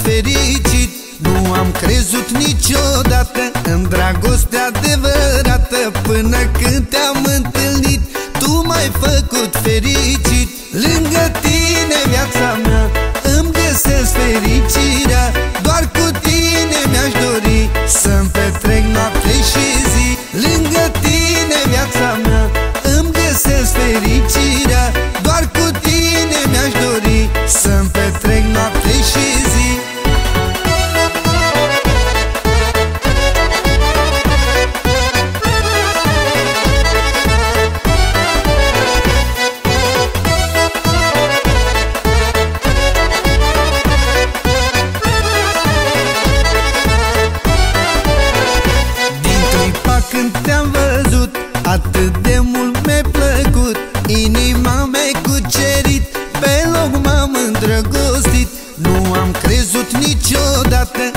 fericit. Nu am crezut niciodată în dragoste adevărată, până când te-am întâlnit, tu m-ai făcut fericit. Lângă tine viața mea îmi găsesc fericirea, doar cu tine mi-aș dori să-mi petrec noapte și zi. Lângă tine viața mea îmi găsesc fericirea, doar cu tine mi-aș dori să-mi petrec noapte și zi. Când te-am văzut, atât de mult mi-ai plăcut, inima mi-ai cucerit, pe loc m-am îndrăgostit. Nu am crezut niciodată